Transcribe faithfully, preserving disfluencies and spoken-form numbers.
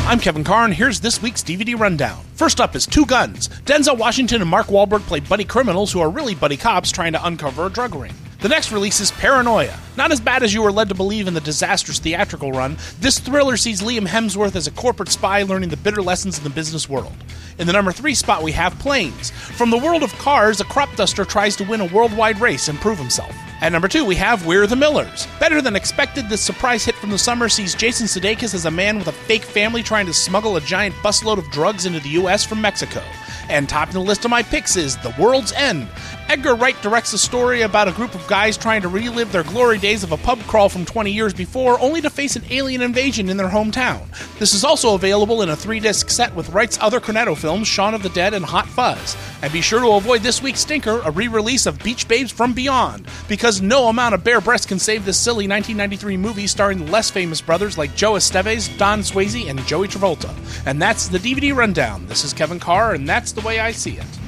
I'm Kevin Carr, and here's this week's D V D rundown. First up is Two Guns. Denzel Washington and Mark Wahlberg play buddy criminals who are really buddy cops trying to uncover a drug ring. The next release is Paranoia. Not as bad as you were led to believe in the disastrous theatrical run, this thriller sees Liam Hemsworth as a corporate spy learning the bitter lessons in the business world. In the number three spot, we have Planes. From the world of cars, a crop duster tries to win a worldwide race and prove himself. At number two, we have We're the Millers. Better than expected, this surprise hit from the summer sees Jason Sudeikis as a man with a fake family trying to smuggle a giant busload of drugs into the U S from Mexico. And topping the list of my picks is The World's End. Edgar Wright directs a story about a group of guys trying to relive their glory days of a pub crawl from twenty years before, only to face an alien invasion in their hometown. This is also available in a three-disc set with Wright's other Cornetto films, Shaun of the Dead and Hot Fuzz. And be sure to avoid this week's stinker, a re-release of Beach Babes from Beyond, because no amount of bare breasts can save this silly nineteen ninety-three movie starring the less famous brothers like Joe Estevez, Don Swayze, and Joey Travolta. And that's the D V D rundown. This is Kevin Carr, and that's the way I see it.